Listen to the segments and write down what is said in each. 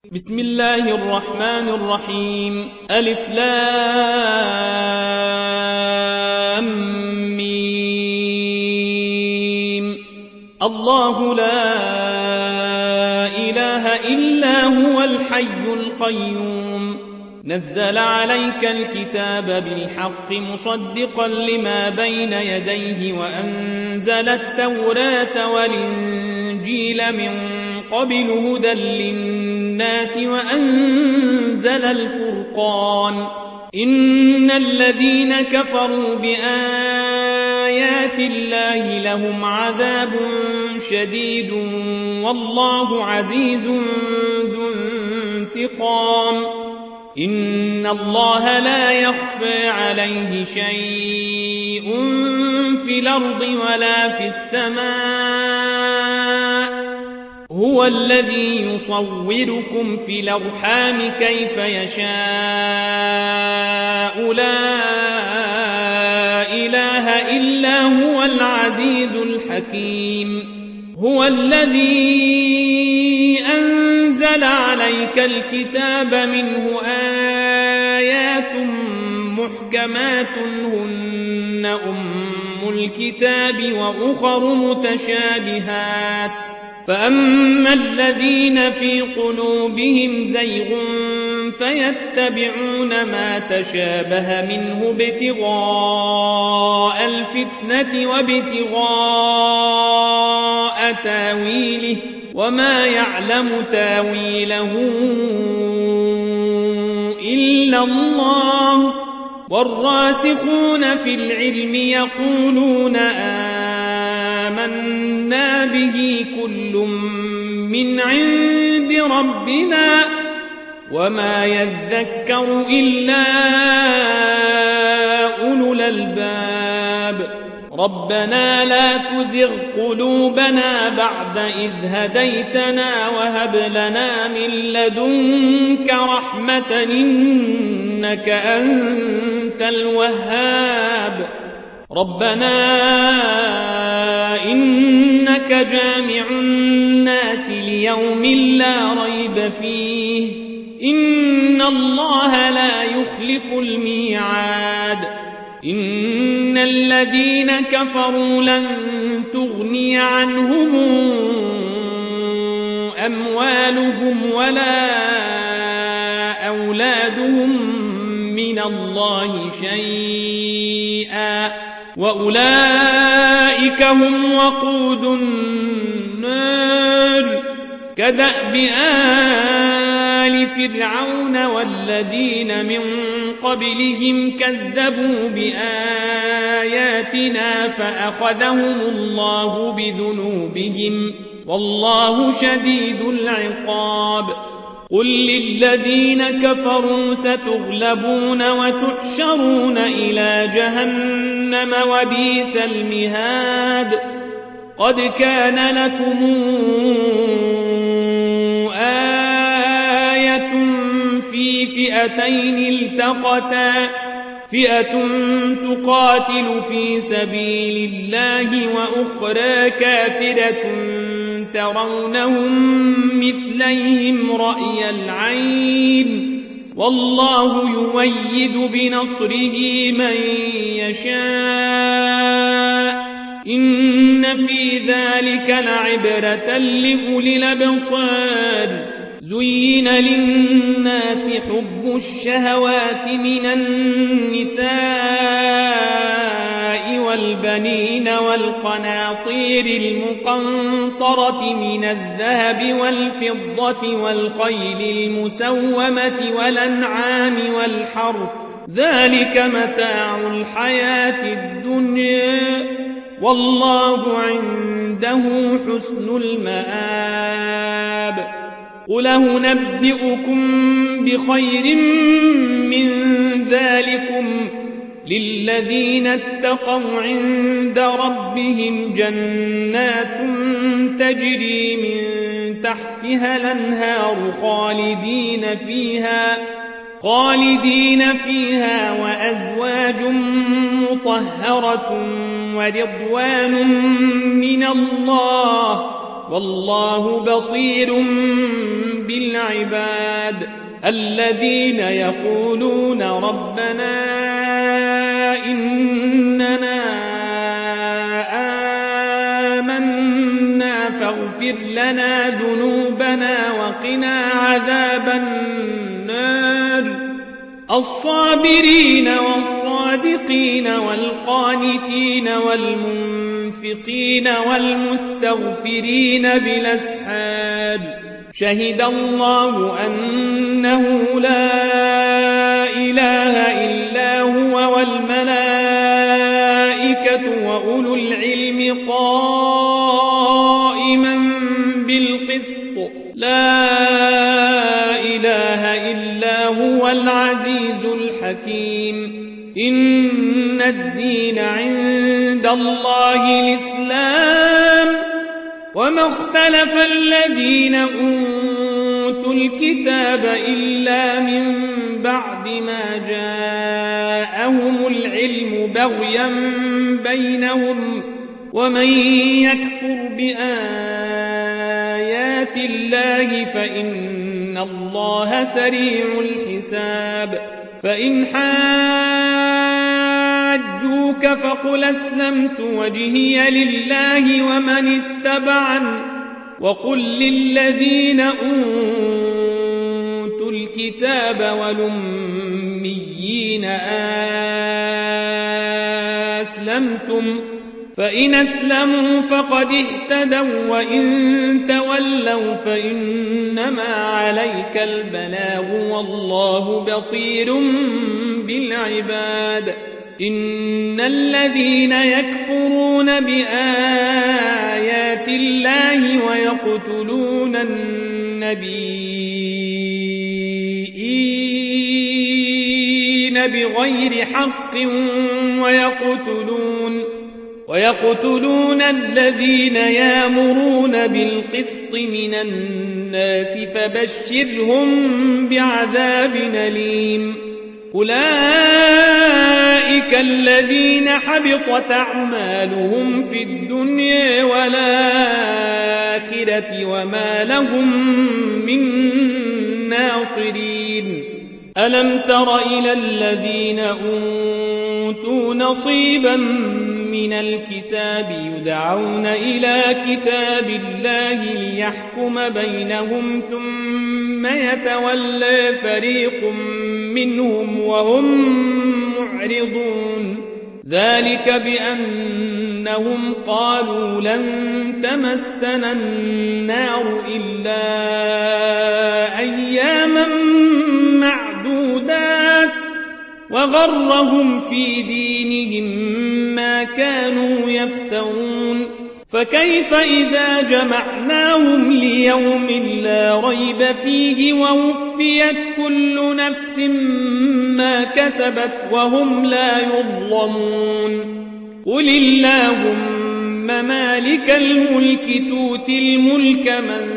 بسم الله الرحمن الرحيم. ألف لام ميم. الله لا إله إلا هو الحي القيوم. نزل عليك الكتاب بالحق مصدقا لما بين يديه وأنزل التوراة والإنجيل من قبل هدى للناس وأنزل الفرقان. إن الذين كفروا بآيات الله لهم عذاب شديد والله عزيز ذو انتقام. إن الله لا يخفى عليه شيء في الأرض ولا في السماء. هو الذي يصوركم في الأرحام كيف يشاء. لا إله إلا هو العزيز الحكيم. هو الذي أنزل عليك الكتاب منه آيات محكمات هن أم الكتاب وأخر متشابهات. فأما الذين في قلوبهم زيغ فيتبعون ما تشابه منه ابتغاء الفتنة وابتغاء تاويله وما يعلم تاويله إلا الله. والراسخون في العلم يقولون آمنا به كل من عند ربنا وما يذكر إلا أولو الألباب. ربنا لا تزغ قلوبنا بعد إذ هديتنا وهب لنا من لدنك رحمة إنك أنت الوهاب. ربنا إنك جامع الناس ليوم لا ريب فيه إن الله لا يخلف الميعاد. إن الذين كفروا لن تغني عنهم أموالهم ولا أولادهم من الله شيئا وأولئك هم وقود النار. كدأب آل فرعون والذين من قبلهم كذبوا بآياتنا فأخذهم الله بذنوبهم والله شديد العقاب. قل للذين كفروا ستغلبون وتحشرون إلى جهنم وبئس المهاد. قد كان لكم آية في فئتين التقتا فئة تقاتل في سبيل الله وأخرى كافرة ترونهم مثليهم رأي العين والله يؤيد بنصره من يشاء. إن في ذلك لعبرة لأولي الأبصار. زين للناس حب الشهوات من النساء والبنين والقناطير المقنطرة من الذهب والفضة والخيل المسومة والأنعام والحرث ذلك متاع الحياة الدنيا والله عنده حسن المآب. قل أنبئكم بخير من ذلكم للذين اتقوا عند ربهم جنات تجري من تحتها الأنهار خالدين فيها وأزواج مطهرة ورضوان من الله والله بصير بالعباد الذين يقولون ربنا إننا آمنا فاغفر لنا ذنوبنا وقنا عذاب النار الصابرين والصادقين والقانتين والمنفقين والمستغفرين بالأسحار شهد الله أنه لا إله إلا هو والملائكة وأولو العلم قائما بالقسط لا إله إلا هو العزيز الحكيم إن الدين عند الله الإسلام وما اختلف الذين أوتوا الكتاب إلا من بعد ما جاءهم العلم بغيا بينهم ومن يكفر بآيات الله فإن الله سريع الحساب فإن حاجوك فقل أسلمت وجهي لله ومن اتبعن وقل للذين أوتوا الكتاب والأميين أسلمتم فإن أسلموا فقد اهتدوا وإن تولوا فإنما عليك البلاغ والله بصير بالعباد إن الذين يكفرون بآيات الله ويقتلون النبيين بغير حق ويقتلون الذين يأمرون بالقسط من الناس فبشرهم بعذاب أليم أولئك الذين حبطت أعمالهم في الدنيا والآخرة وما لهم من ناصرين ألم تر إلى الذين أوتوا نصيبا من الكتاب يدعون إلى كتاب الله ليحكم بينهم ثم يتولى فريق منهم وهم معرضون ذلك بأنهم قالوا لن تمسنا النار إلا أياما معدودات وغرهم في دينهم ما كانوا يفترون فكيف إذا جمعناهم ليوم لا ريب فيه ووفيت كل نفس ما كسبت وهم لا يظلمون قل اللهم مالك الملك تؤتي الملك من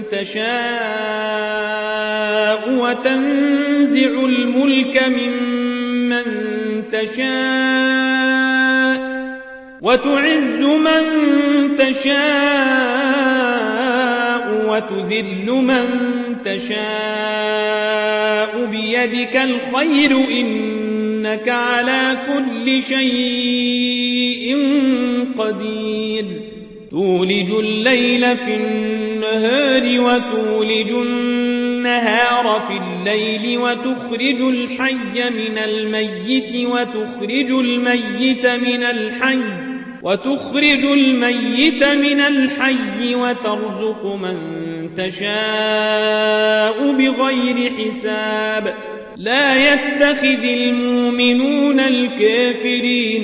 تشاء وتنزع الملك ممن تشاء وتعز من تشاء وتذل من تشاء بيدك الخير إنك على كل شيء قدير تولج الليل في النهار وتولج النهار في الليل وتخرج الحي من الميت وتخرج الميت من الحي وترزق من تشاء بغير حساب لا يتخذ المؤمنون الكافرين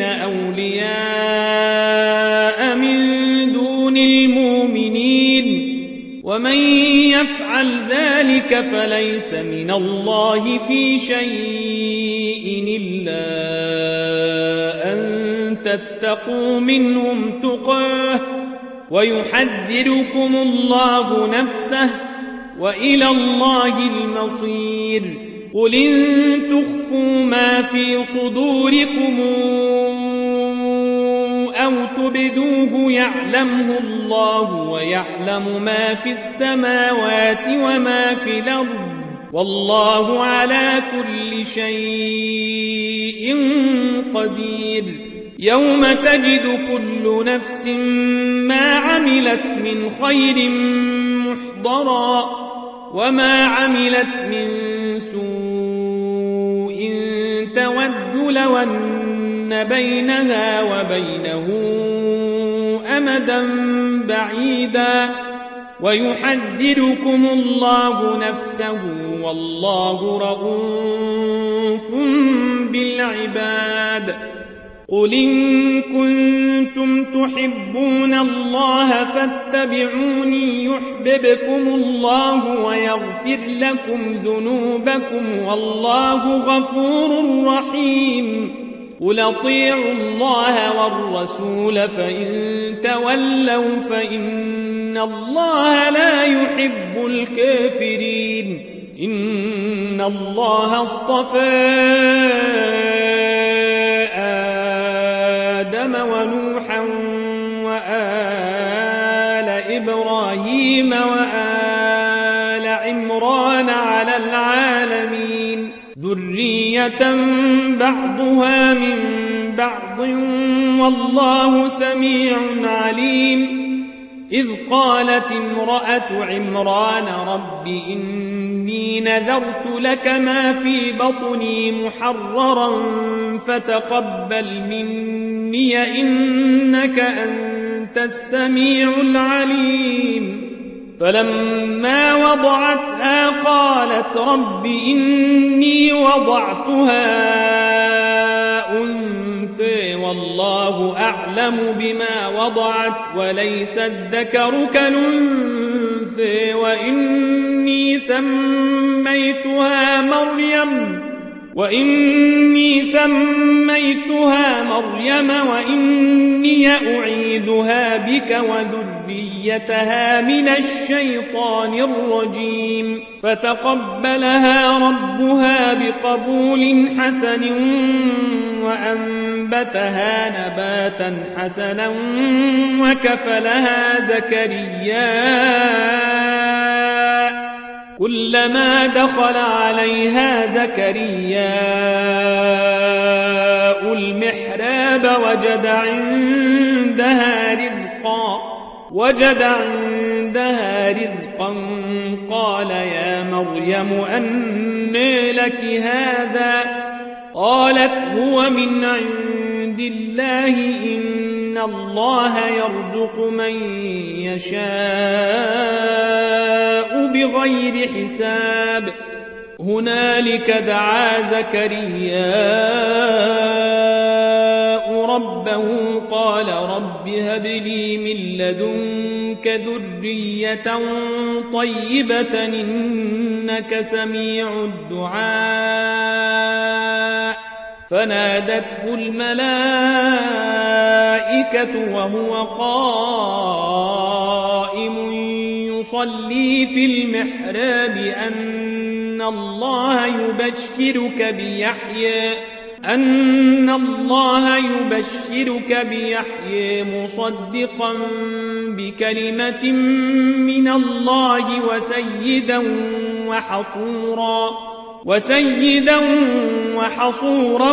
أولياء من دون المؤمنين ومن يفعل ذلك فليس من الله في شيء إلا أن تتقوا منهم تقاه ويحذركم الله نفسه وإلى الله المصير قل إن تخفوا ما في صدوركم أو تبدوه يعلمه الله ويعلم ما في السماوات وما في الأرض والله على كل شيء قدير. يوم تجد كل نفس ما عملت من خير محضرا وما عملت من سوء تود لو أن بينها وبينه أمدا بعيدا ويحذركم الله نفسه والله رؤوف بالعباد. قل إن كنتم تحبون الله فاتبعوني يحببكم الله ويغفر لكم ذنوبكم والله غفور رحيم. قل اطيعوا الله والرسول فإن تولوا فإن الله لا يحب الكافرين. إن الله اصطفى آدم ونوحا وآل إبراهيم وآل عمران على العالمين ذرية بعضها من بعض والله سميع عليم. إذ قالت امرأة عمران رب إني نذرت لك ما في بطني محررا فتقبل مني إنك أنت السميع العليم. فلما وضعتها قالت رب إني وضعتها أنثى والله أعلم بما وضعت وليس الذكر كالأنثى وإني سميتها مريم وإني أعيذها بك وذريتها من الشيطان الرجيم. فتقبلها ربها بقبول حسن وأنبتها نباتا حسنا وكفلها زكريا كلما دخل عليها زكرياء المحراب وجد عندها رزقا قال يا مريم أنى لك هذا قالت هو من عند الله إن الله يرزق من يشاء بغير حساب. هنالك دعا زكرياء ربه قال رب هب لي من لدنك ذرية طيبة إنك سميع الدعاء. فنادته الملائكة وهو قائم يصلي في المحراب أن الله يبشرك بيحيى مصدقا بكلمة من الله وسيدا وحصورا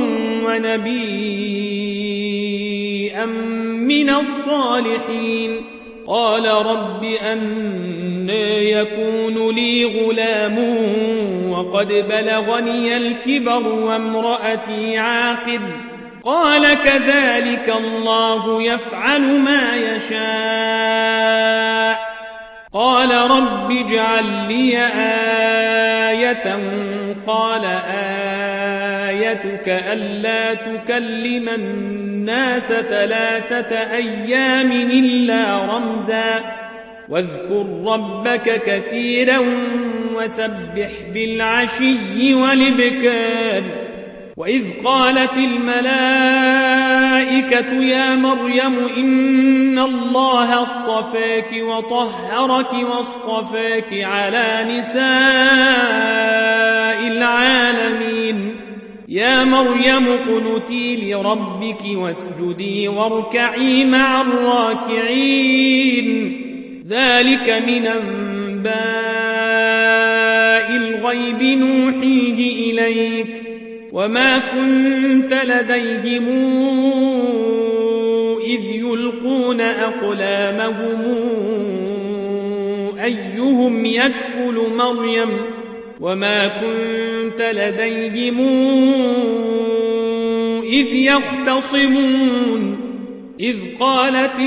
ونبيا من الصالحين. قال رب أنى يكون لي غلام وقد بلغني الكبر وامرأتي عاقر قال كذلك الله يفعل ما يشاء. قال رب اجعل لي آية قال آيتك ألا تكلم الناس 3 أيام إلا رمزا واذكر ربك كثيرا وسبح بالعشي والإبكار. وإذ قالت الملائكة يا مريم إن الله اصطفاك وطهرك واصطفاك على نساء العالمين. يا مريم اقنتي لربك واسجدي واركعي مع الراكعين ذلك من أنباء الغيب نوحيه إليك وما كنت لديهم إذ يلقون أقلامهم أيهم يكفل مريم وما كنت لديهم إذ يختصمون إذ قالت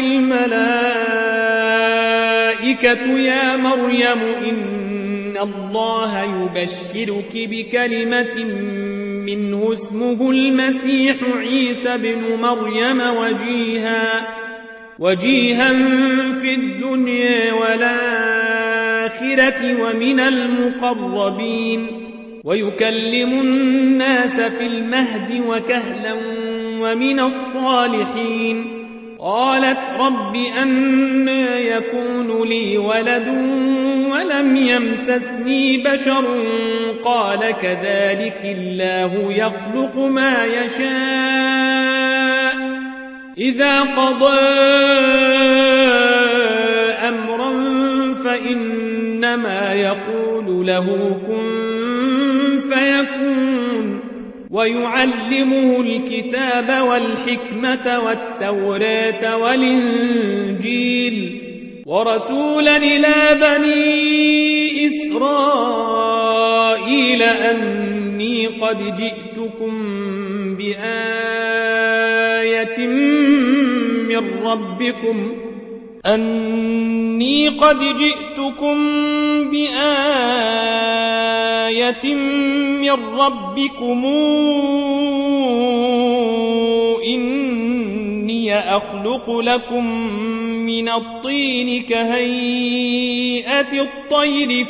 الملائكة يا مريم إن الله يبشرك بكلمة منه اسمه المسيح عيسى بن مريم وجيها في الدنيا والآخرة ومن المقربين ويكلم الناس في المهد وكهلا ومن الصالحين قالت رب أنى يكون لي ولد ولم يمسسني بشر قال كذلك الله يخلق ما يشاء إذا قضى أمرا فإنما يقول له كن فيكون ويعلمه الكتاب والحكمة والتوراة والإنجيل ورسولا إلى بني إسرائيل أني قد جئتكم بآية من ربكم إني أخلق لكم من الطين كهيئة الطير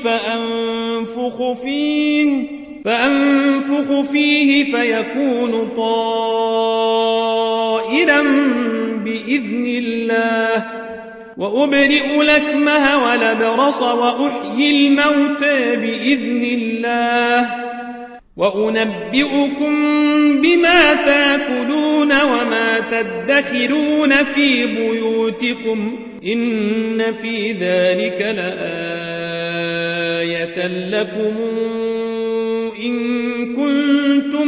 فأنفخ فيه فيكون طائرا بإذن الله وأبرئ الأكمه والأبرص وأحيي الموتى بإذن الله وأنبئكم بما تأكلون وما تدخرون في بيوتكم إن في ذلك لآية لكم إن كنتم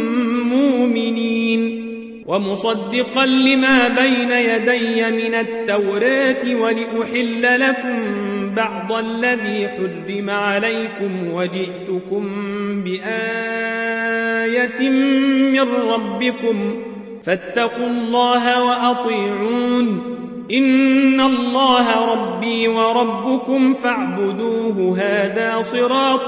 مؤمنين ومصدقا لما بين يدي من التوراة ولأحل لكم بعض الذي حرم عليكم وجئتكم بآية من ربكم فاتقوا الله وأطيعون إن الله ربي وربكم فاعبدوه هذا صراط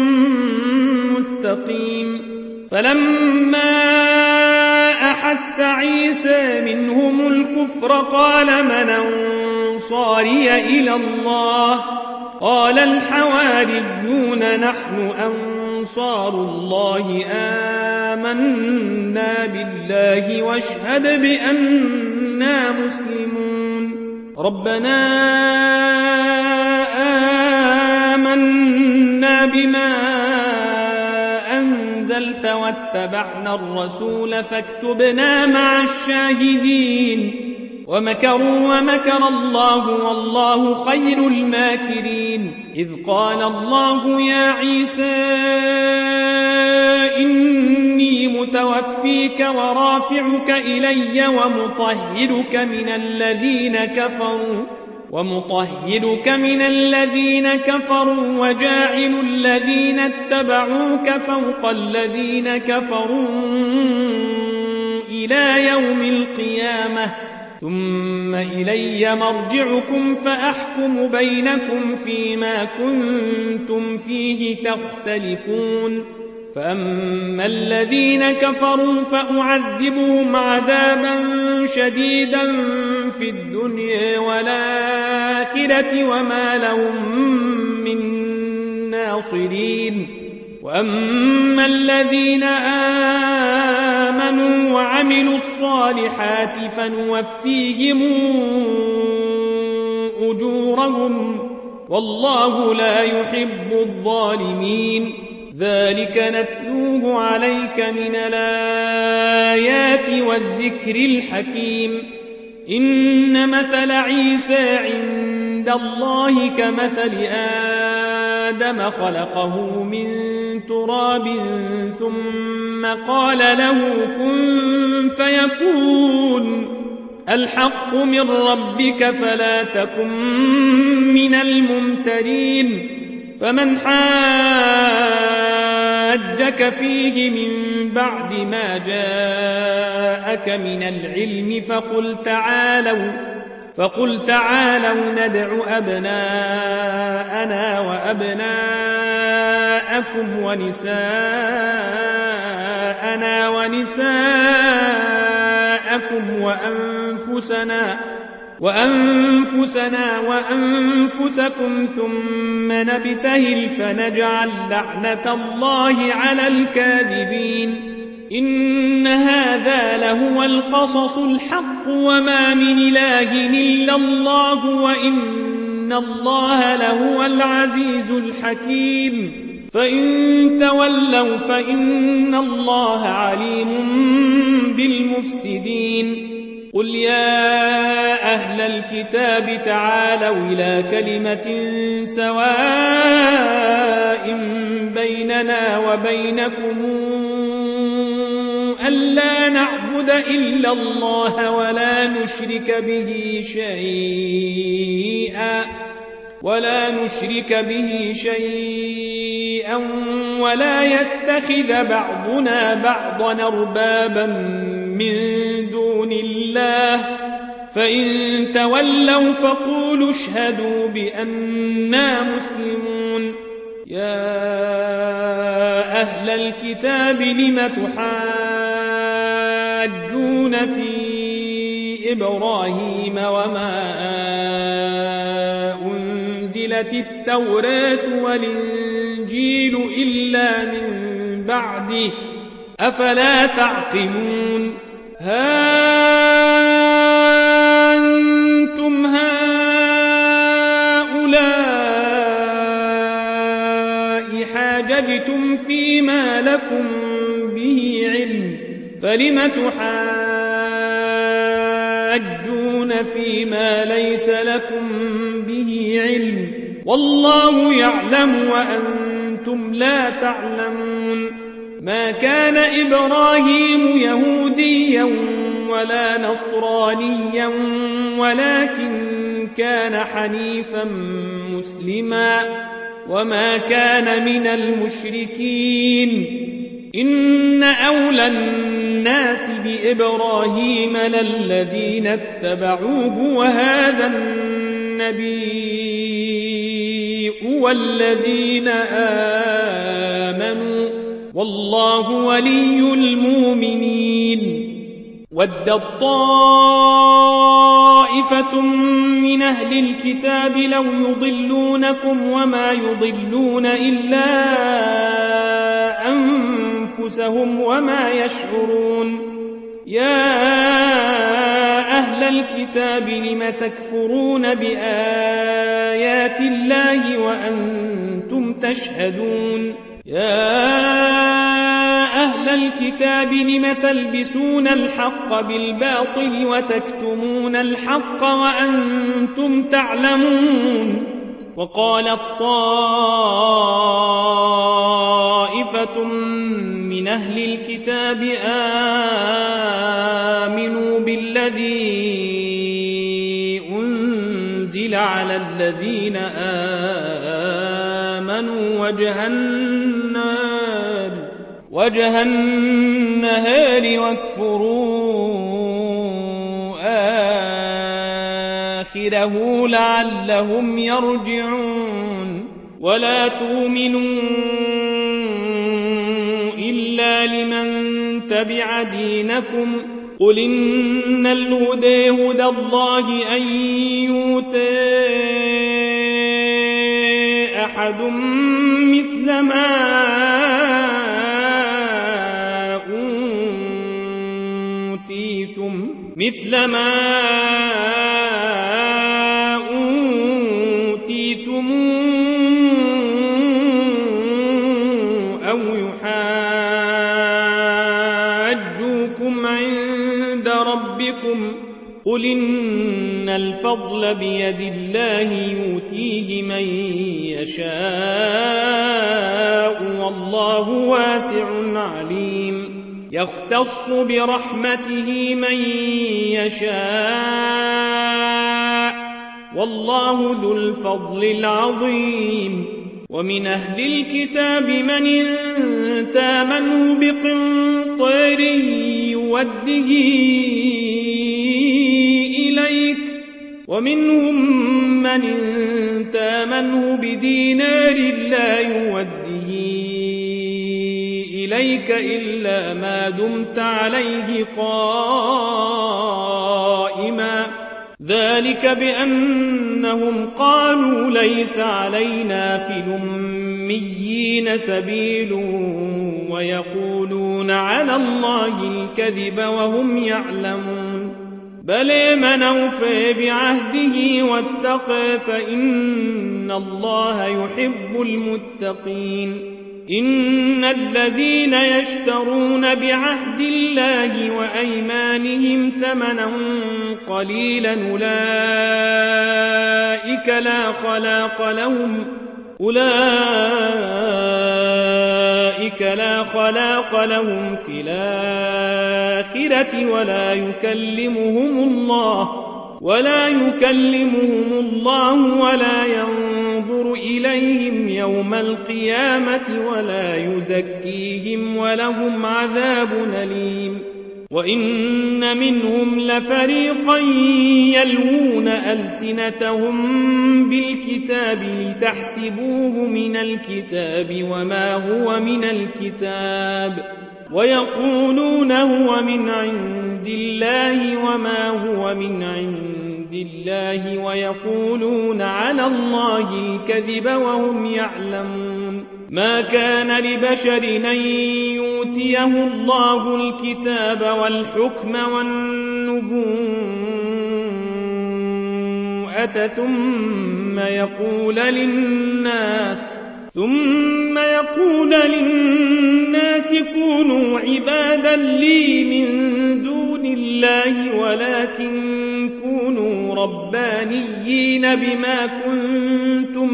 مستقيم فلما أحس عيسى منهم الكفر قال من أنصاري إلى الله قال الحواريون نحن أنصار الله آمنا بالله واشهد بأننا مسلمون ربنا آمنا بما أنزلت واتبعنا الرسول فاكتبنا مع الشاهدين ومكروا ومكر الله والله خير الماكرين إذ قال الله يا عيسى إني متوفيك ورافعك إلي ومطهرك من الذين كفروا وجاعل الذين اتبعوك فوق الذين كفروا إلى يوم القيامة ثم إلي مرجعكم فأحكم بينكم فيما كنتم فيه تختلفون فأما الذين كفروا فأعذبهم عذابا شديدا في الدنيا والآخرة وما لهم من ناصرين وأما الذين آمنوا وعملوا الصالحات فنوفيهم أجورهم والله لا يحب الظالمين ذلك نتلوه عليك من الآيات والذكر الحكيم إن مثل عيسى عند الله كمثل آدم خلقه من تراب ثم قال له كن فيكون الحق من ربك فلا تكن من الممترين فمن حاجك فيه من بعد ما جاءك من العلم فقل تعالوا ندع أبناءنا وأبناءكم ونساءنا ونساءكم وأنفسنا وأنفسكم ثم نبتهل فنجعل لعنة الله على الكاذبين إن هذا لهو القصص الحق وما من إله إلا الله وإن الله لهو العزيز الحكيم فإن تولوا فإن الله عليم بالمفسدين قل يا أهل الكتاب تعالوا إلى كلمة سواء بيننا وبينكم ألا نعبد إلا الله ولا نشرك به شيئا ولا يتخذ بعضنا بعضا أربابا من دون الله فإن تولوا فقولوا اشهدوا بأننا مسلمون يا أهل الكتاب لم تحاجون في إبراهيم وما أنزلت التوراة والإنجيل إلا من بعده أفلا تعقلون أنتم هؤلاء حاججتم فيما لكم به علم فلم تحاجون فيما ليس لكم به علم والله يعلم وأنتم لا تعلمون ما كان إبراهيم يهوديا ولا نصرانيا ولكن كان حنيفا مسلما وما كان من المشركين إن أولى الناس بإبراهيم للذين اتبعوه وهذا النبي والذين آمنوا والله ولي المؤمنين ودت طائفة من أهل الكتاب لو يضلونكم وما يضلون إلا أنفسهم وما يشعرون يا أهل الكتاب لم تكفرون بآيات الله وأنتم تشهدون يا أهل الكتاب لم تلبسون الحق بالباطل وتكتمون الحق وأنتم تعلمون وقالت طائفة من أهل الكتاب آمنوا بالذي أنزل على الذين آمنوا وجه النهار واكفروا آخره لعلهم يرجعون ولا تؤمنوا إلا لمن تبع دينكم قل إن الهدى هدى الله أن يؤتى أحد مثل ما أوتيتم أو يحاجوكم عند ربكم قل إن الفضل بيد الله يؤتيه من يشاء والله واسع عليم يختص برحمته من يشاء والله ذو الفضل العظيم ومن أهل الكتاب من إن تامنه بقنطار يوده إليك ومنهم من إن تامنه بدينار لا يوده إليك إلا ما دمت عليه قائما ذلك بأنهم قالوا ليس علينا في الأميين سبيل ويقولون على الله الكذب وهم يعلمون بل من أوفى بعهده واتقى فإن الله يحب المتقين إن الذين يشترون بعهد الله وأيمانهم ثمنا قليلا أولئك لا خلاق لهم في الآخرة ولا يكلمهم الله ولا ينظر إليهم يوم القيامة ولا يزكيهم ولهم عذاب أليم وإن منهم لفريقا يلوون ألسنتهم بالكتاب لتحسبوه من الكتاب وما هو من الكتاب ويقولون هو من عند الله وما هو من عند الله ويقولون على الله الكذب وهم يعلمون ما كان لبشر أن يؤتيه الله الكتاب والحكم والنبوءة ثم يقول للناس كونوا عبادا لي من دون الله ولكن كونوا ربانيين بما كنتم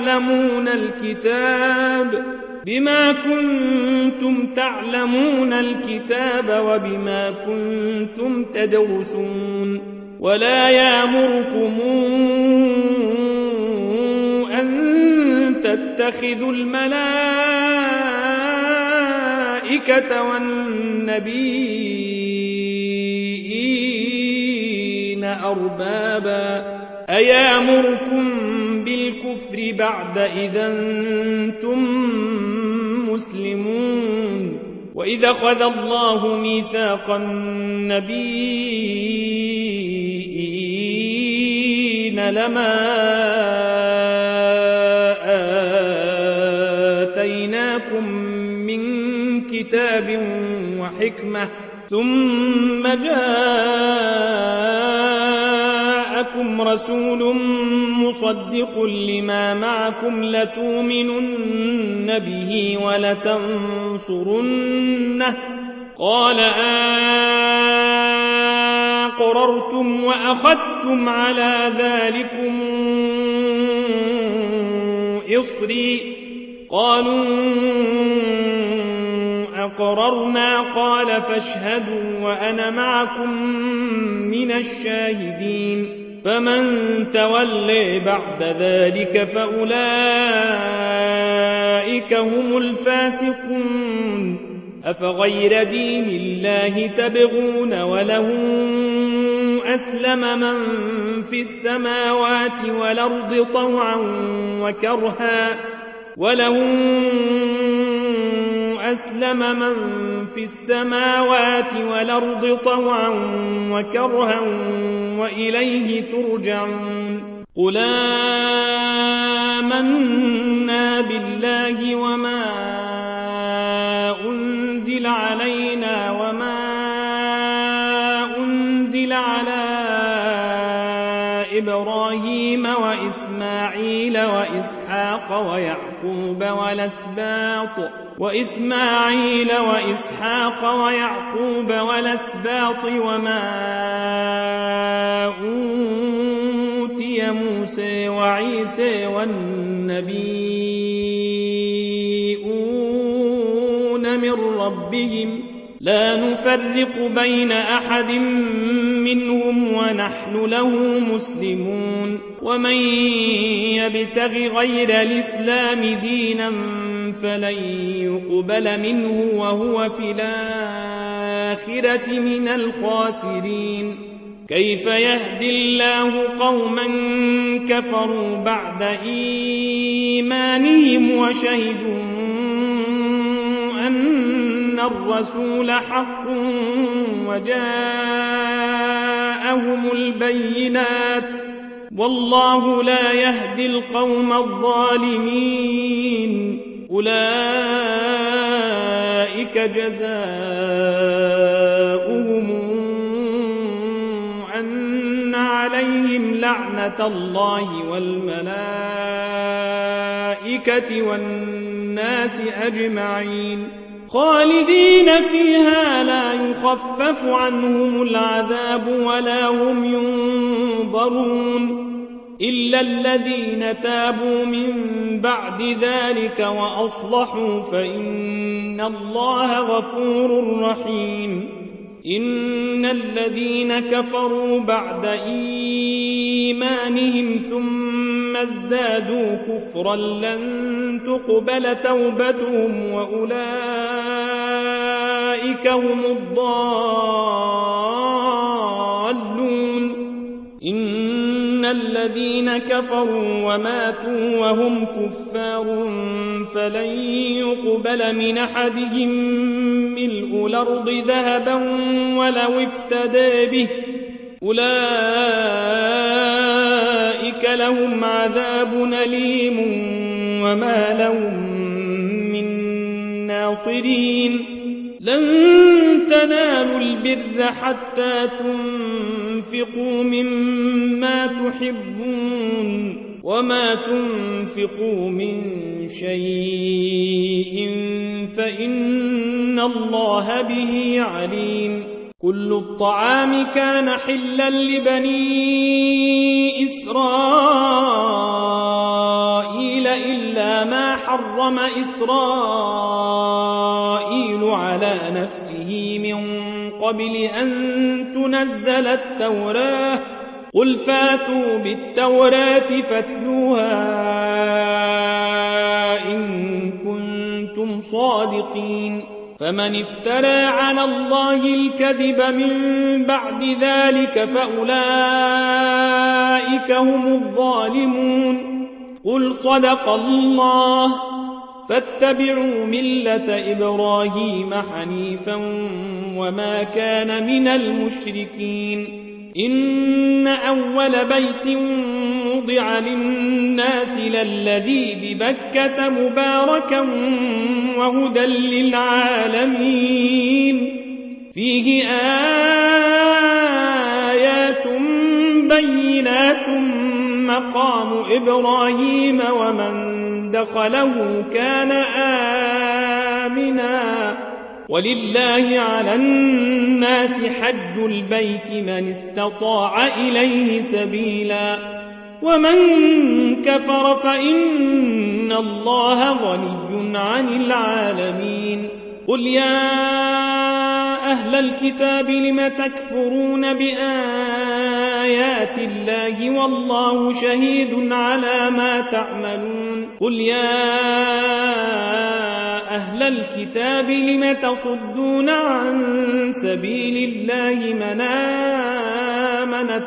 تعلمون الكتاب وبما كنتم تدرسون ولا يأمركم أن تتخذوا الملائكة والنبيين أربابا أيامركم بالكفر بعد إذا أنتم مسلمون وإذا أخذ الله ميثاق النبيين لما آتيناكم من كتاب وحكمة ثم جاءكم رسول مصدق لما معكم لتؤمنن به ولتنصرنه قال أقررتم وأخذتم على ذلكم إصري قالوا أقررنا قال فاشهدوا وأنا معكم من الشاهدين فمن تولي بعد ذلك فأولئك هم الفاسقون أفغير دين الله تبغون وله أسلم من في السماوات والأرض طوعا وكرها وإليه ترجعون قل آمنا بالله وما أنزل علينا وما أنزل على إبراهيم وإسماعيل وإسحاق ويعقوب والأسباط وإسماعيل وإسحاق ويعقوب والأسباط وما أوتي موسى وعيسى والنبيون من ربهم لا نفرق بين أحد منهم ونحن له مسلمون ومن يبتغ غير الإسلام دينا فلن يقبل منه وهو في الآخرة من الخاسرين كيف يهدي الله قوما كفروا بعد إيمانهم وشهدوا أن الرسول حق وجاءهم البينات والله لا يهدي القوم الظالمين أولئك جزاؤهم أن عليهم لعنة الله والملائكة والناس أجمعين خالدين فيها لا يخفف عنهم العذاب ولا هم ينظرون إلا الذين تابوا من بعد ذلك وأصلحوا فإن الله غفور رحيم إن الذين كفروا بعد إيمانهم ثم ازدادوا كفرا لن تقبل توبتهم وأولئك هم الضالون إن الذين كفروا وماتوا وهم كفار فلن يقبل من أحدهم ملء الأرض ذهبا ولو افتدى به أولئك لهم عذاب أليم وما لهم من ناصرين لن تنالوا البر حتى تنفقوا مما تحبون وما تنفقوا من شيء فإن الله به عليم كل الطعام كان حلا لبني إسرائيل إلا ما حرم إسرائيل على نفسه من قبل أن تنزل التوراة قل فاتوا بالتوراة فاتلوها إن كنتم صادقين فمن افترى على الله الكذب من بعد ذلك فأولئك هم الظالمون قل صدق الله فاتبعوا ملة إبراهيم حنيفا وما كان من المشركين إن أول بيت وضع للناس للذي ببكة مباركا وهدى للعالمين فيه آيات بينات مقام إبراهيم ومن دخله كان آمنا ولله على الناس حج البيت من استطاع إليه سبيلا ومن كفر فإن الله غني عن العالمين قل يا أهل الكتاب لم تكفرون بآيات الله والله شهيد على ما تعملون قل يا أهل الكتاب لم تصدون عن سبيل الله من آمن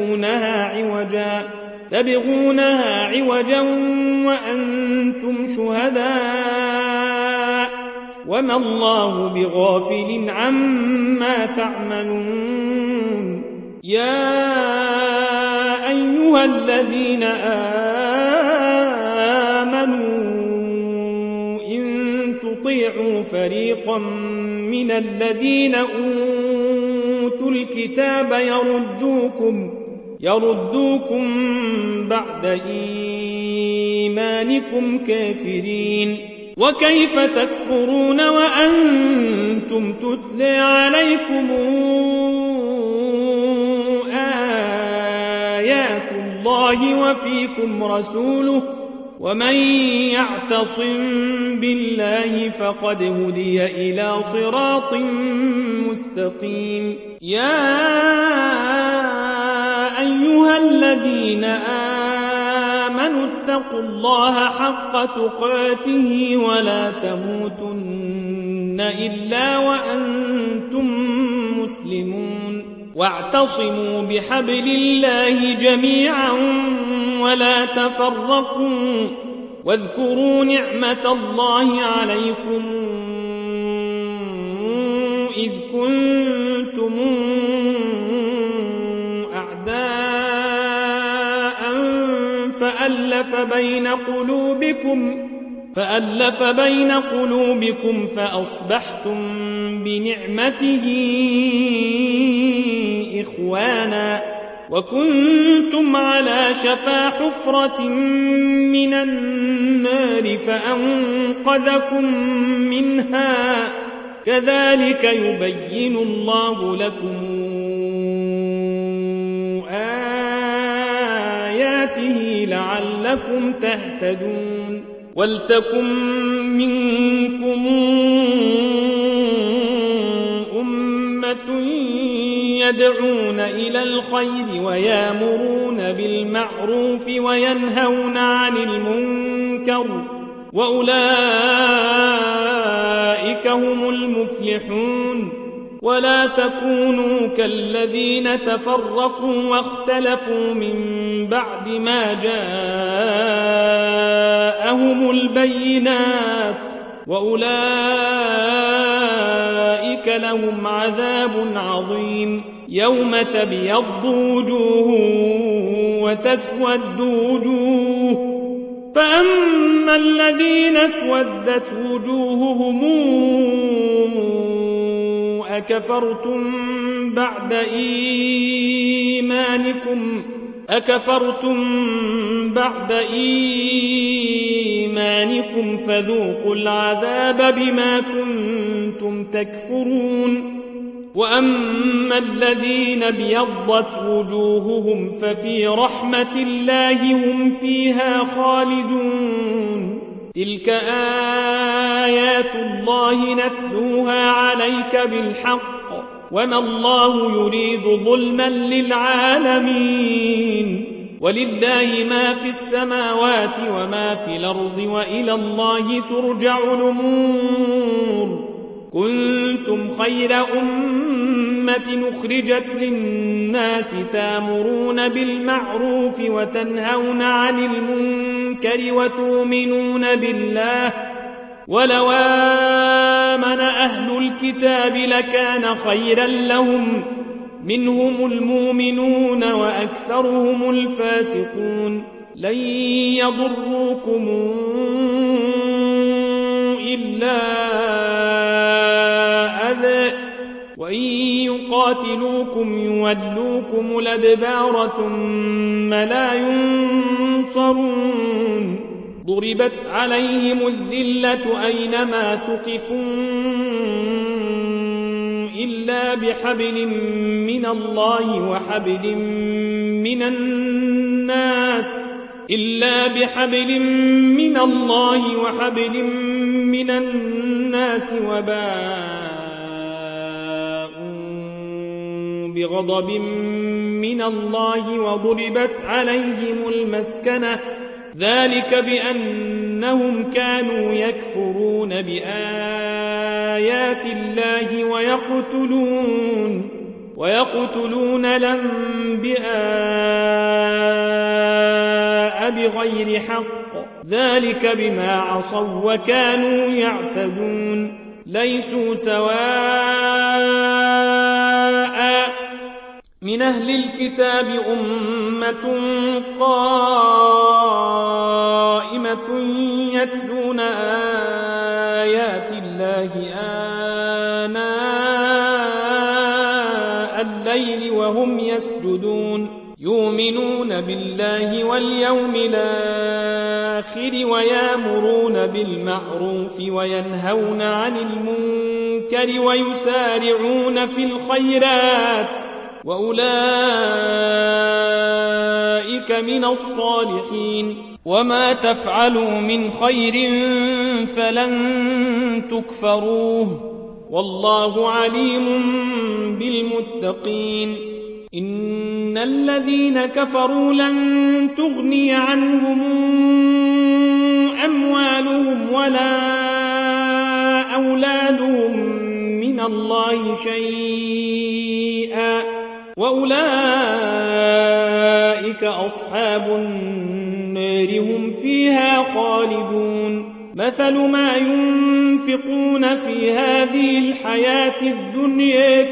تبغونها عوجا وأنتم شهداء وما الله بغافل عما تعملون يا أيها الذين آمنوا إن تطيعوا فريقا من الذين أوتوا الكتاب يردوكم بعد إيمانكم كافرين. وكيف تكفرون وأنتم تتلى عليكم آيات الله وفيكم رسوله ومن يعتصم بالله فقد هدي إلى صراط مستقيم. يا أيها الذين آمنوا اتقوا الله حق تقاته ولا تموتن إلا وأنتم مسلمون. واعتصموا بحبل الله جميعا ولا تفرقوا واذكروا نعمة الله عليكم إذ كنتم أعداء فألف بين قلوبكم فأصبحتم بنعمته إخوانا وكنتم على شفا حفرة من النار فأنقذكم منها كذلك يبين الله لكم آياته لعلكم تهتدون. ولتكن منكم أمة يدعون إلى الخير ويامرون بالمعروف وينهون عن المنكر وأولئك هم المفلحون. ولا تكونوا كالذين تفرقوا واختلفوا من بعد ما جاءهم البينات وأولئك لهم عذاب عظيم. يوم تبيض وجوه وتسود وجوه فأما الذين اسودت وجوههم أكفرتم بعد إيمانكم فذوقوا العذاب بما كنتم تكفرون. وأما الذين ابيضت وجوههم ففي رحمة الله هم فيها خالدون. تلك آيات الله نتلوها عليك بالحق وما الله يريد ظلما للعالمين. ولله ما في السماوات وما في الأرض وإلى الله ترجع الأمور. كنتم خير أمة أخرجت للناس تامرون بالمعروف وتنهون عن المنكر وتؤمنون بالله. ولو آمن أهل الكتاب لكان خيرا لهم منهم المؤمنون وأكثرهم الفاسقون. لن يضروكم إلا أذى وإن يقاتلوكم يولوكم الأدبار ثم لا ينصرون. ضربت عليهم الذلة أينما ثقفوا إلا بحبل من الله وحبل من الناس وباءوا بغضب من الله وضربت عليهم المسكنة ذلك بأنهم كانوا يكفرون بآيات الله ويقتلون الأنبياء بغير حق ذلك بما عصوا وكانوا يعتدون. ليسوا سواء من أهل الكتاب أمة قائمة يتلون آيات الله آناء الليل وهم يسجدون يؤمنون بالله واليوم الآخر الآخر ويأمرون بالمعروف وينهون عن المنكر ويسارعون في الخيرات وأولئك من الصالحين وما تفعلوا من خير فلن تكفروه والله عليم بالمتقين إن الذين كفروا لن تغني عنهم أموالهم ولا أولادهم من الله شيئا وأولئك أصحاب النار هم فيها خالدون مثل ما ينفقون في هذه الحياة الدنيا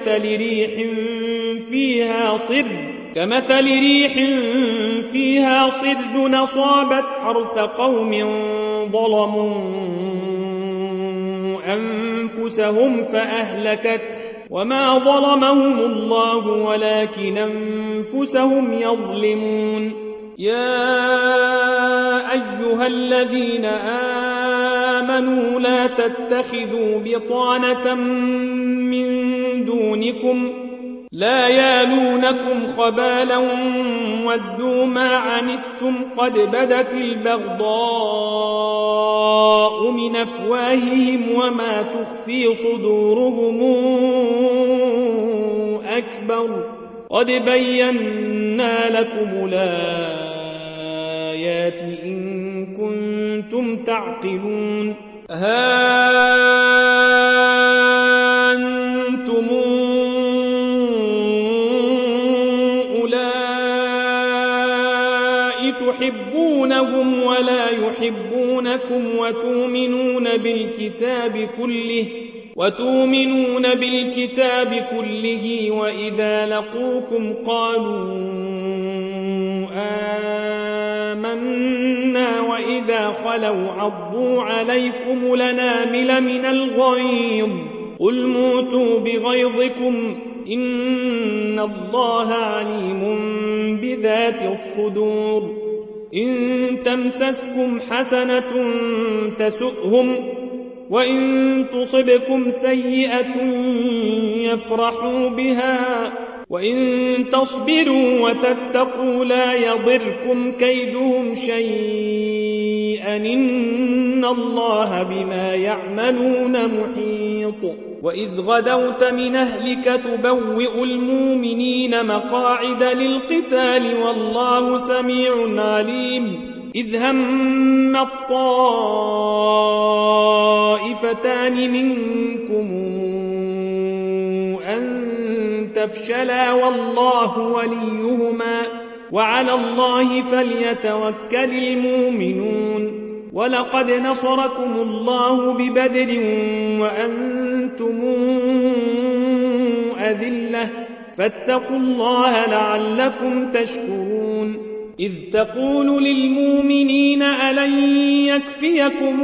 كمثل ريح فيها صر أصابت حرث قوم ظلموا أنفسهم فأهلكته وما ظلمهم الله ولكن أنفسهم يظلمون يا أيها الذين آمنوا لا تتخذوا بطانة من دونكم لا يالونكم خبالا ودوا ما عنتم قد بدت البغضاء من أفواههم وما تخفي صدورهم أكبر قد بينا لكم الآيات إن كنتم تعقلون ها أنتم أولئك تحبونهم ولا يحبونكم وتؤمنون بالكتاب كله وإذا لقوكم قالوا آمنا وإذا خلوا عضوا عليكم الأنامل من الغيظ قل موتوا بغيظكم إن الله عليم بذات الصدور إن تمسسكم حسنة تسؤهم وإن تصبكم سيئة يفرحوا بها وإن تصبروا وتتقوا لا يضركم كيدهم شيئا إن الله بما يعملون محيط وإذ غدوت من أهلك تبوئ المؤمنين مقاعد للقتال والله سميع عليم إذ هم الطائفتان منكم أن تفشلا والله وليهما وعلى الله فليتوكل المؤمنون ولقد نصركم الله ببدر وأنتم أذلة فاتقوا الله لعلكم تشكرون إذ تقول للمؤمنين ألن يكفيكم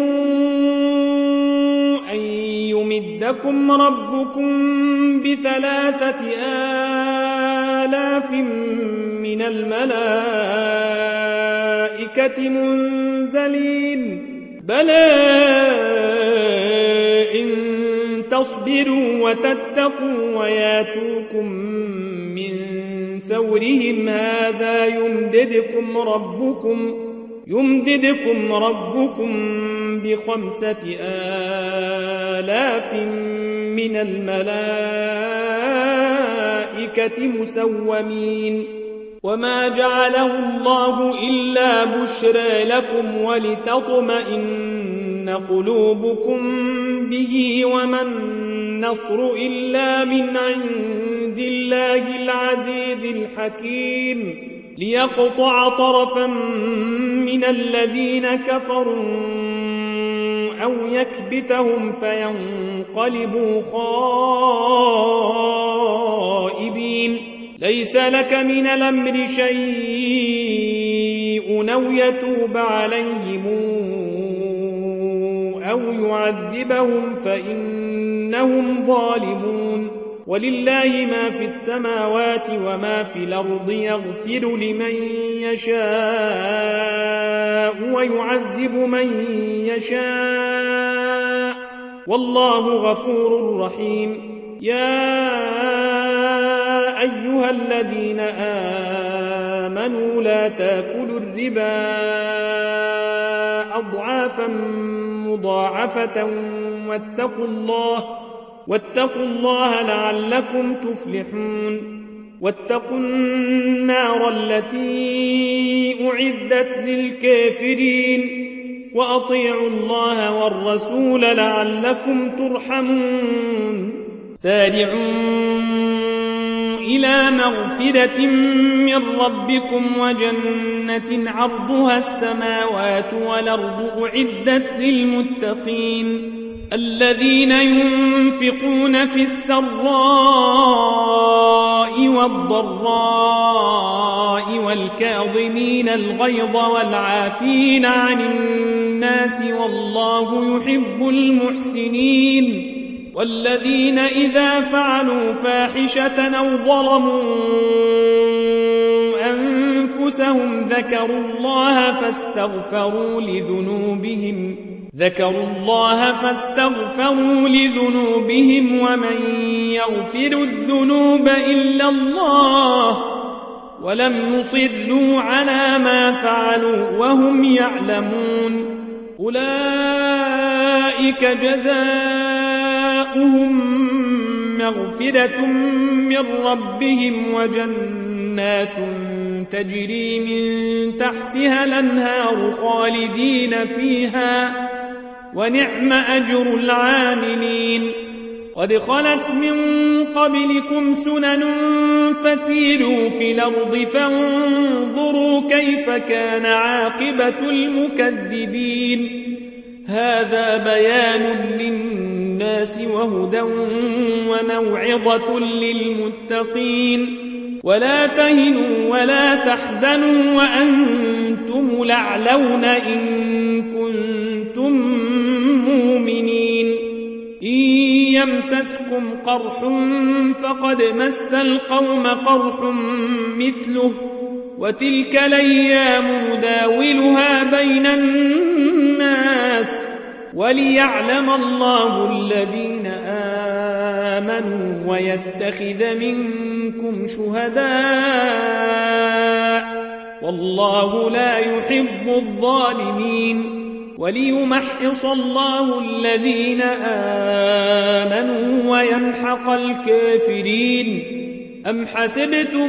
أن يمدكم ربكم ب3,000 من الملائكة منزلين بلى إن تصبروا وتتقوا وياتوكم من فورهم هذا يمددكم ربكم ب5,000 من الملائكة مسومين وما جعله الله إلا بشرى لكم ولتطمئن قلوبكم به وما النصر إلا من عند الله العزيز الحكيم ليقطع طرفا من الذين كفروا أو يكبتهم فينقلبوا خائبين ليس لك من الأمر شيء أو يتوب عليهم أو يعذبهم فإنهم ظالمون ولله ما في السماوات وما في الأرض يغفر لمن يشاء ويعذب من يشاء والله غفور رحيم. يا أيها الذين آمنوا لا تأكلوا الربا أضعافا مضاعفة واتقوا الله لعلكم تفلحون. واتقوا النار التي أعدت للكافرين وأطيعوا الله والرسول لعلكم ترحمون. سارعوا إلى مغفرة من ربكم وجنة عرضها السماوات والأرض أعدت للمتقين الذين ينفقون في السراء والضراء والكاظمين الغيظ والعافين عن الناس والله يحب المحسنين. والذين إذا فعلوا فاحشة أو ظلموا أنفسهم ذكروا الله فاستغفروا لذنوبهم ومن يغفر الذنوب إلا الله ولم يصروا على ما فعلوا وهم يعلمون. أولئك جزاؤهم مغفرة من ربهم وجنات تجري من تحتها الأنهار خالدين فيها ونعم أجر العاملين. قد خلت من قبلكم سنن فسيروا في الأرض فانظروا كيف كان عاقبة المكذبين. هذا بيان للناس وهدى وموعظة للمتقين. ولا تهنوا ولا تحزنوا وأنتم الأعلون إن كنتم مؤمنين. إن يمسسكم قرح فقد مس القوم قرح مثله وتلك الأيام نداولها بين الناس وليعلم الله الذين آمنوا ويتخذ منكم شهداء والله لا يحب الظالمين. وليمحص الله الذين آمنوا ويمحق الكافرين. أم حسبتم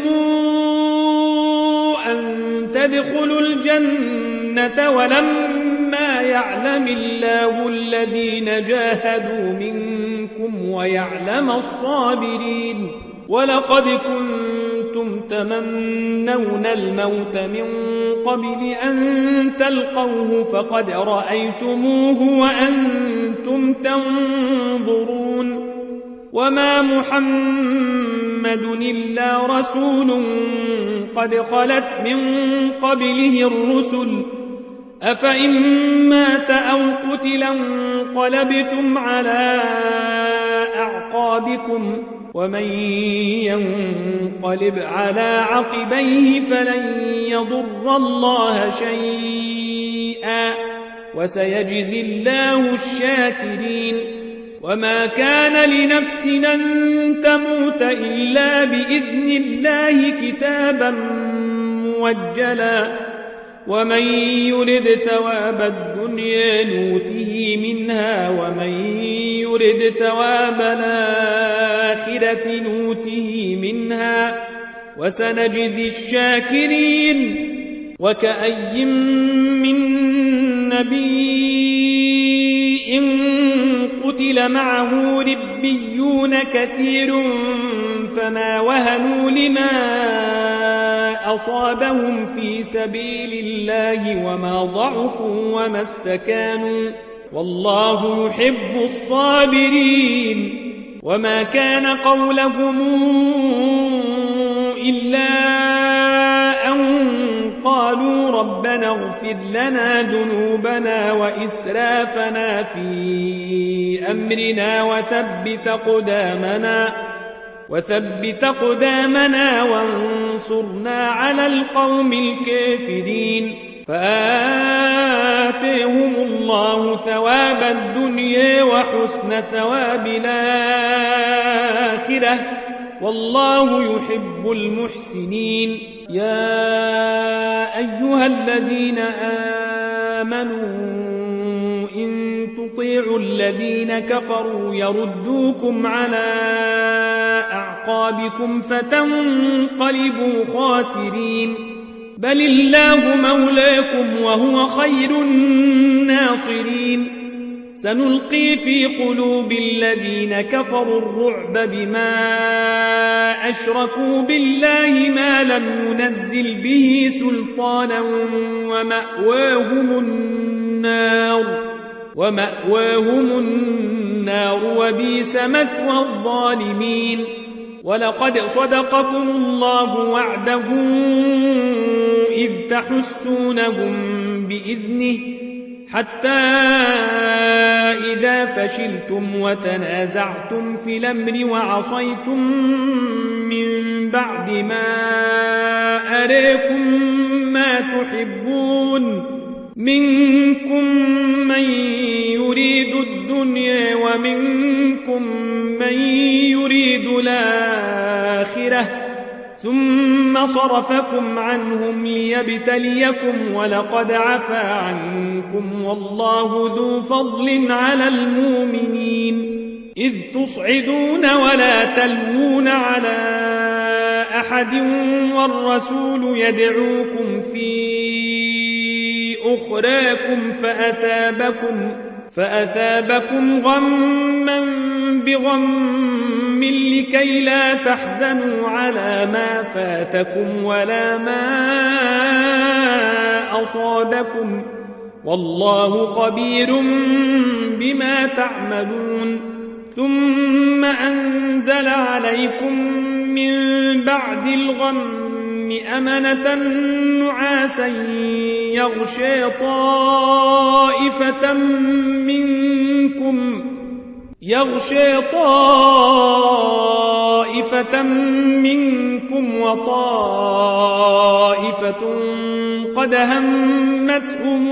أن تدخلوا الجنة ولما يعلم الله الذين جاهدوا منكم ويعلم الصابرين. ولقد كنتم تمنون الموت من قبل أن تلقوه فقد رأيتموه وأنتم تنظرون. وما محمد إلا رسول قد خلت من قبله الرسل أفإن مات أو قتل انقلبتم على أعقابكم ومن ينقلب على عقبيه فلن يضر الله شيئا وسيجزي الله الشاكرين. وما كان لنفس أن تموت إلا بإذن الله كتابا موجلا ومن يرد ثواب الدنيا نوته منها ومن يرد ثواب الآخرة نوته منها وسنجزي الشاكرين. وكأي من نبي قتل معه ربيون كثير فما وهنوا لما أصابهم في سبيل الله وما ضعفوا وما استكانوا والله يحب الصابرين. وما كان قولهم إلا أن قالوا ربنا اغفر لنا ذنوبنا وإسرافنا في أمرنا وثبت أقدامنا وانصرنا على القوم الكافرين فآتيهم الله ثواب الدنيا وحسن ثواب الآخرة والله يحب المحسنين يا أيها الذين آمنوا إن تطيعوا الذين كفروا يردوكم على أعقابكم فتنقلبوا خاسرين بل الله مولاكم وهو خير الناصرين سنلقي في قلوب الذين كفروا الرعب بما أشركوا بالله ما لم ينزل به سلطانا ومأواهم النار وبئس مثوى الظالمين ولقد صدقكم الله وعده إذ تحسونهم بإذنه حتى إذا فشلتم وتنازعتم في الأمر وعصيتم من بعد ما أراكم ما تحبون منكم من يريد الدنيا ومنكم من يريد الآخرة ثم صرفكم عنهم ليبتليكم ولقد عفا عنكم والله ذو فضل على المؤمنين إذ تصعدون ولا تلوون على أحد والرسول يدعوكم في أخراكم فأثابكم غما بغم لكي لا تحزنوا على ما فاتكم ولا ما أصابكم والله خبير بما تعملون ثم أنزل عليكم من بعد الغم أمنة نعاسا يغشى طائفة منكم وطائفة قد همتهم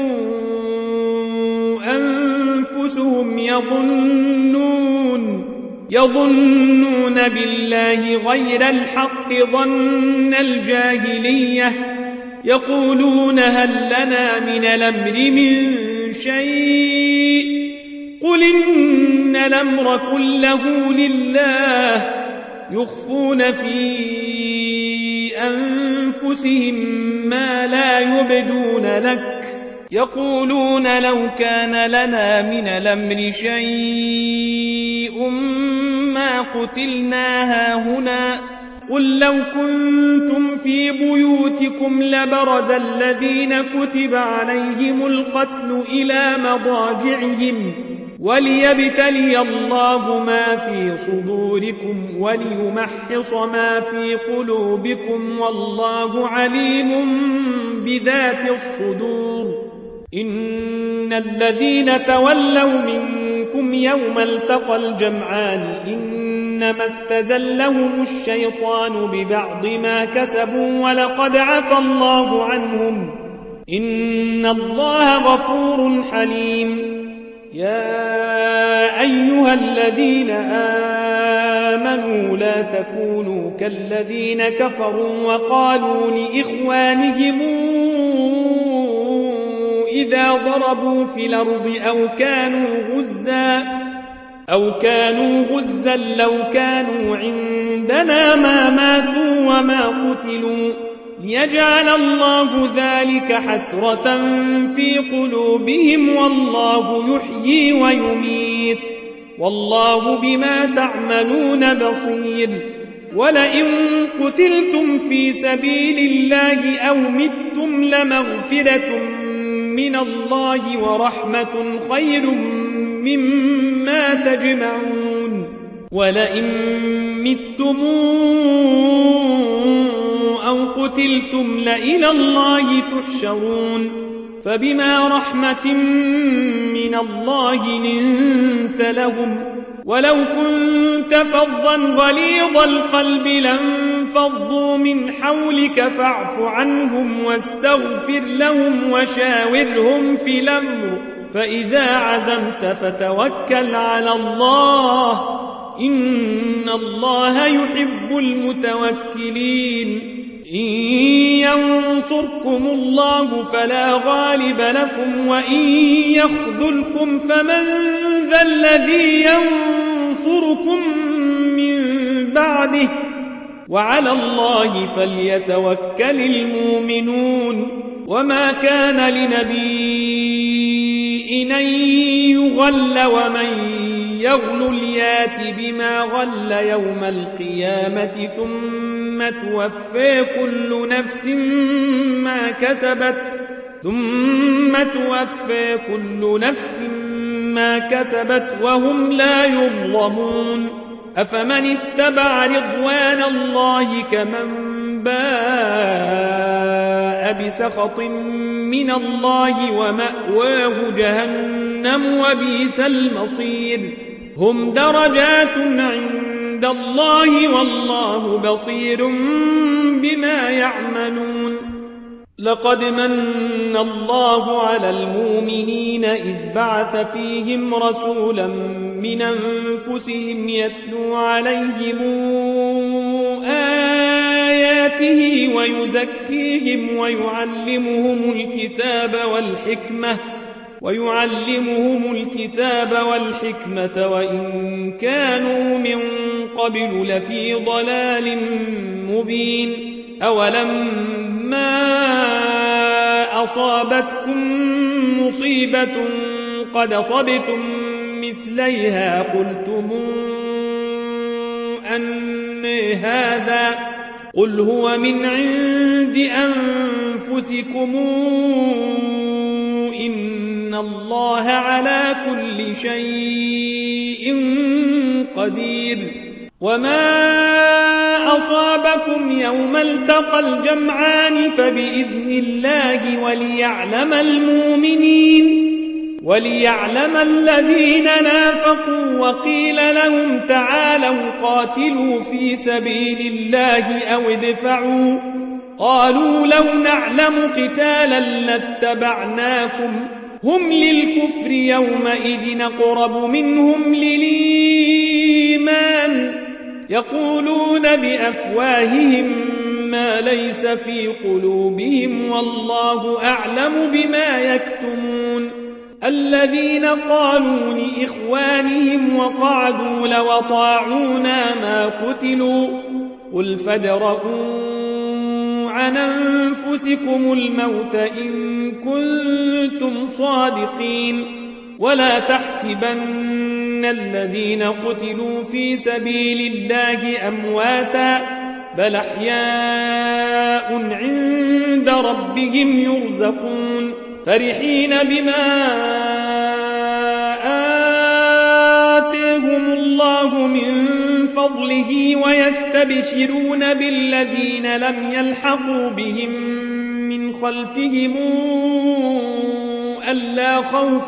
أنفسهم يظنون بالله غير الحق ظن الجاهلية يقولون هل لنا من الأمر من شيء قل إن الأمر كله لله يخفون في أنفسهم ما لا يبدون لك يقولون لو كان لنا من الأمر شيء ما قتلنا هاهنا قل لو كنتم في بيوتكم لبرز الذين كتب عليهم القتل إلى مضاجعهم وليبتلي الله ما في صدوركم وليمحص ما في قلوبكم والله عليم بذات الصدور إن الذين تولوا منكم يوم التقى الجمعان إنما استزلهم الشيطان ببعض ما كسبوا ولقد عفى الله عنهم إن الله غفور حليم يا أيها الذين آمنوا لا تكونوا كالذين كفروا وقالوا لإخوانهم إذا ضربوا في الأرض أو كانوا غزا لو كانوا عندنا ما ماتوا وما قتلوا ليجعل الله ذلك حسرة في قلوبهم والله يحيي ويميت والله بما تعملون بصير ولئن قتلتم في سبيل الله أو متم لمغفرة من الله ورحمة خير مما تجمعون ولئن متم أو قتلتم لإلى الله تحشرون فبما رحمة من الله لنت لهم ولو كنت فظا غليظ القلب لانفضوا من حولك فاعف عنهم واستغفر لهم وشاورهم في الأمر فإذا عزمت فتوكل على الله إن الله يحب المتوكلين إن ينصركم الله فلا غالب لكم وإن يخذلكم فمن ذا الذي ينصركم من بعده وعلى الله فليتوكل المؤمنون وما كان لنبي أن يغل ومن يغل يات بما غل يوم القيامة ثم توفى كل نفس ما كسبت وهم لا يظلمون أفمن اتبع رضوان الله كمن باء بسخط من الله ومأواه جهنم وبئس المصير هم درجات عند الله والله بصير بما يعملون لقد من الله على المؤمنين إذ بعث فيهم رسولا من أنفسهم يتلو عليهم آياته ويزكيهم ويعلمهم الكتاب والحكمة وإن كانوا من قبل لفي ضلال مبين أولما أصابتكم مصيبة قد أصبتم مثليها قلتم أن هذا قل هو من عند أنفسكم إن الله على كل شيء قدير وما أصابكم يوم التقى الجمعان فبإذن الله وليعلم الذين نافقوا وقيل لهم تعالوا قاتلوا في سبيل الله أو ادفعوا قالوا لو نعلم قتالا لاتبعناكم هم للكفر يومئذ أقرب منهم للإيمان يقولون بأفواههم ما ليس في قلوبهم والله أعلم بما يكتمون الذين قالوا لإخوانهم وقعدوا لو أطاعونا ما قتلوا قل فادرءوا عن أنفسكم الموت إن كنتم صادقين ولا تحسبن الذين قتلوا في سبيل الله أمواتا بل أحياء عند ربهم يرزقون فرحين بما آتاهم الله من فضله ويستبشرون بالذين لم يلحقوا بهم من خلفهم ألا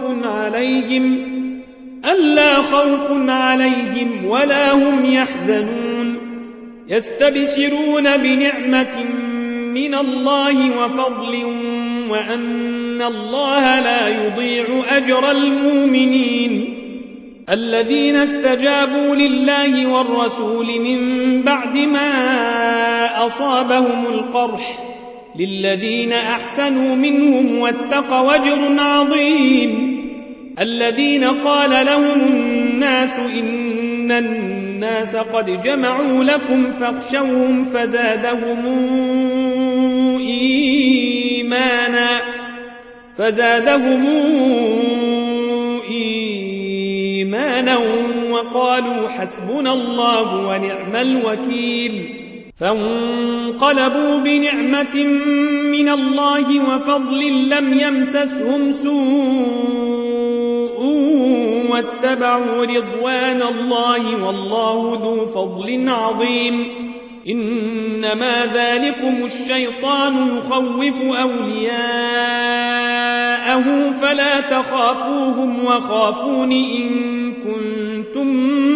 خوف عليهم ولا هم يحزنون يستبشرون بنعمة من الله وفضل وأن الله لا يضيع أجر المؤمنين الذين استجابوا لله والرسول من بعد ما أصابهم القرح للذين أحسنوا منهم واتقوا أجر عظيم الذين قال لهم الناس إن الناس قد جمعوا لكم فاخشوهم فزادهم إيمانا وقالوا حسبنا الله ونعم الوكيل فانقلبوا بنعمة من الله وفضل لم يمسسهم سوء واتبعوا رضوان الله والله ذو فضل عظيم إنما ذلكم الشيطان يخوف أولياءه فلا تخافوهم وخافون إن كنتم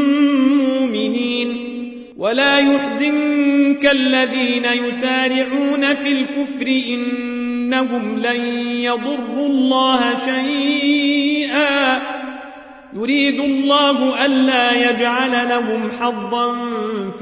ولا يحزنك الذين يسارعون في الكفر إنهم لن يضروا الله شيئا يريد الله ألا يجعل لهم حظا في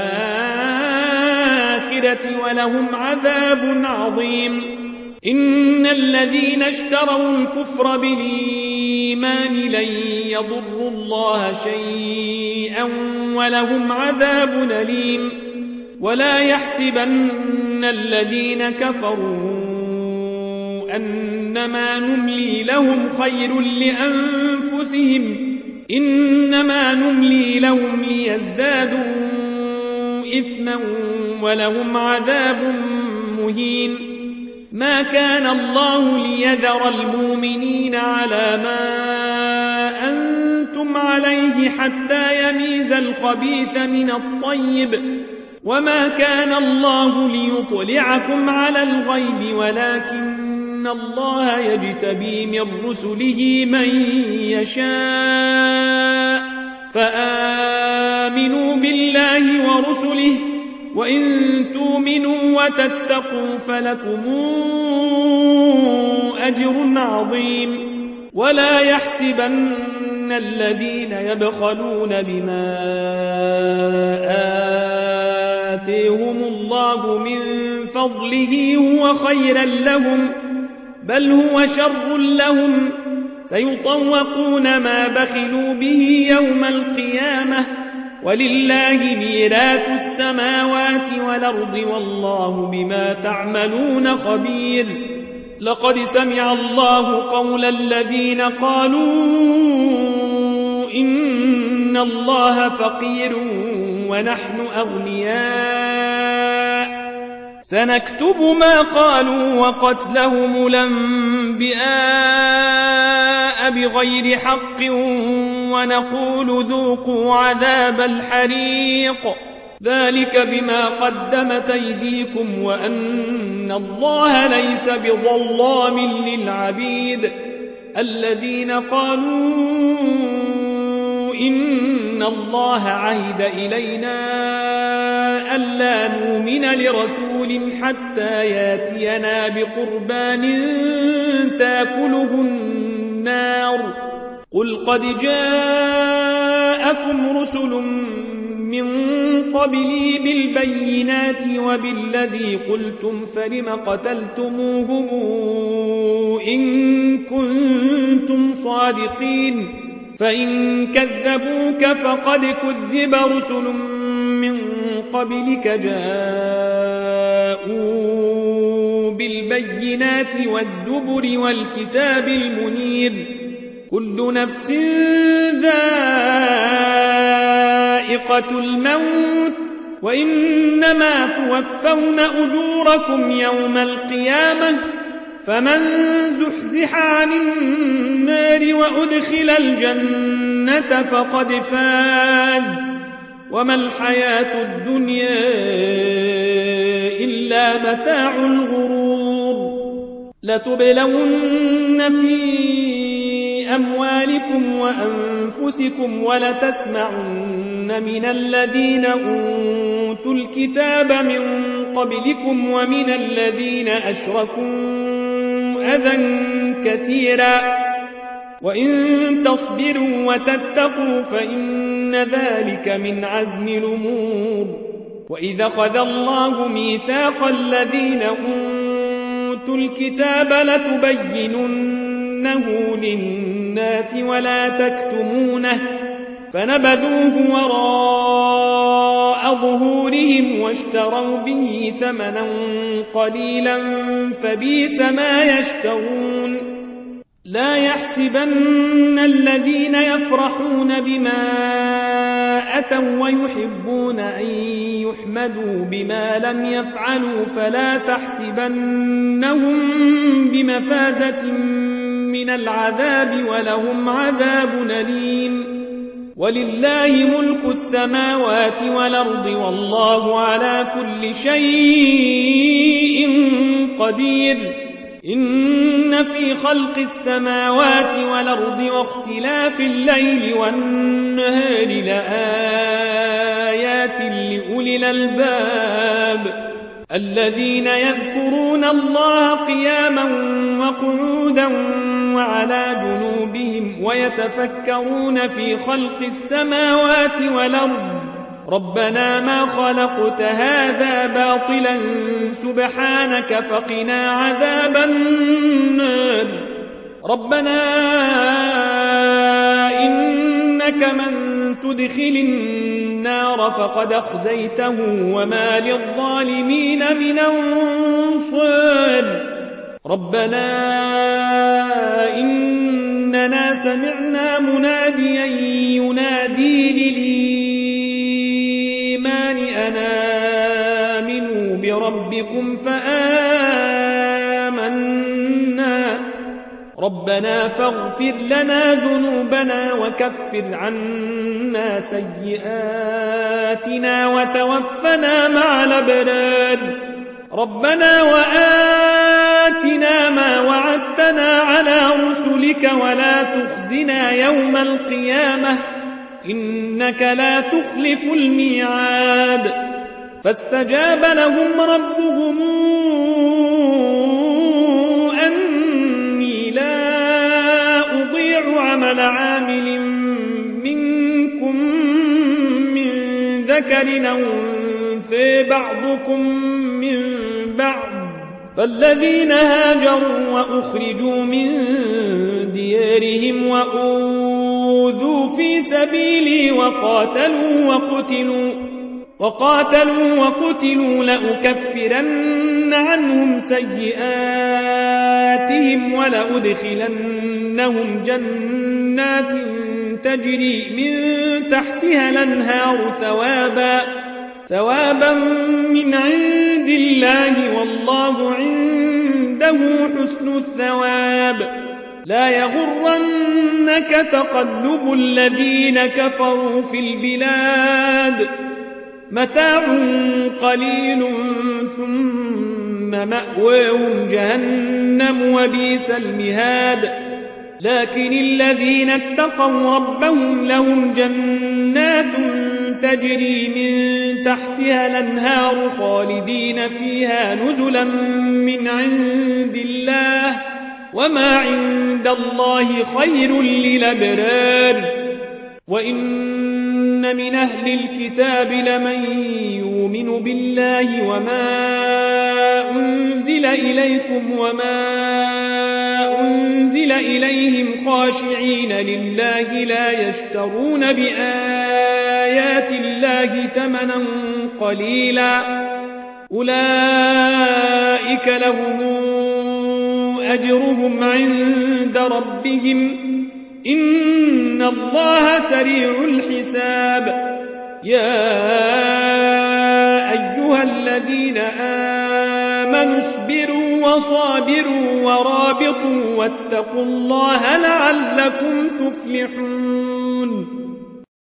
الآخرة ولهم عذاب عظيم إن الذين اشتروا الكفر بالإيمان لن يضروا الله شيئا ولهم عذاب أليم ولا يحسبن الذين كفروا أنما نملي لهم خير لأنفسهم إنما نملي لهم ليزدادوا إثما ولهم عذاب مهين ما كان الله ليذر المؤمنين على ما أنتم عليه حتى يميز الخبيث من الطيب وما كان الله ليطلعكم على الغيب ولكن الله يجتبي من رسله من يشاء فآمنوا بالله ورسله وإن تؤمنوا وتتقوا فلكم أجر عظيم ولا يحسبن الذين يبخلون بما آتيهم الله من فضله هو خيرا لهم بل هو شر لهم سيطوقون ما بخلوا به يوم القيامة ولله ميراث السماوات والأرض والله بما تعملون خبير لقد سمع الله قول الذين قالوا إن الله فقير ونحن أغنياء سنكتب ما قالوا وقتلهم الأنبياء بغير حق ونقول ذوقوا عذاب الحريق ذلك بما قدمت أيديكم وأن الله ليس بظلام للعبيد الذين قالوا إن الله عهد إلينا ألا نؤمن لرسول حتى ياتينا بقربان تاكله النار قل قد جاءكم رسل من قبلي بالبينات وبالذي قلتم فلم قتلتموهم إن كنتم صادقين فإن كذبوك فقد كذب رسل من قبلك جاءوا بالبينات والزبر والكتاب المنير كل نفس ذائقة الموت وإنما توفون أجوركم يوم القيامة فمن زحزح عن النار وأدخل الجنة فقد فاز وما الحياة الدنيا إلا متاع الغرور لتبلون في أموالكم وأنفسكم ولتسمعن من الذين أوتوا الكتاب من قبلكم ومن الذين أشركوا أذى كثيرا وإن تصبروا وتتقوا فإن ذلك من عزم الأمور وإذا أخذ الله ميثاق الذين أوتوا الكتاب لتبيننه للناس ولا تكتمونه فنبذوه وراء ظهورهم واشتروا به ثمنا قليلا فبئس ما يشترون لا يحسبن الذين يفرحون بما أتوا ويحبون أن يحمدوا بما لم يفعلوا فلا تحسبنهم بمفازة من العذاب ولهم عذاب أليم ولله ملك السماوات والأرض والله على كل شيء قدير إن في خلق السماوات والأرض واختلاف الليل والنهار لآيات الألباب الذين يذكرون الله قياما وقعودا وعلى جنوبهم ويتفكرون في خلق السماوات والأرض ربنا ما خلقت هذا باطلا سبحانك فقنا عذاب النار ربنا إنك من تدخل النار فقد أخزيته وما للظالمين من أنصار ربنا إننا سمعنا مناديا ينادي للإيمان أن آمنوا بربكم فآمنا ربنا فاغفر لنا ذنوبنا وكفر عنا سيئاتنا وتوفنا مع الأبرار ربنا وآتنا ما وعدتنا على رسلك ولا تخزنا يوم القيامة إنك لا تخلف الميعاد فاستجاب لهم ربهم أني لا أضيع عمل عامل منكم من ذكر أو أنثى بعضكم من بعض فالذين هاجروا وأخرجوا من ديارهم وأوذوا في سبيلي وقاتلوا وقتلوا لأكفرن عنهم سيئاتهم ولأدخلنهم جنات تجري من تحتها الأنهار ثوابا من عند الله والله عنده حسن الثواب لا يغرنك تقلب الذين كفروا في البلاد متاع قليل ثم مأواهم جهنم وبئس المهاد لكن الذين اتقوا ربهم لهم جنات تجري من تحتها الأنهار خالدين فيها نزلا من عند الله وما عند الله خير للأبرار وإن من أهل الكتاب لمن يؤمن بالله وما أنزل إليكم وما أنزل إليهم خاشعين لله لا يشترون بآيات الله ثمنا قليلا أولئك لهم أجرهم عند ربهم إن الله سريع الحساب يا أيها الذين آمنوا اصبروا وصابروا ورابطوا واتقوا الله لعلكم تفلحون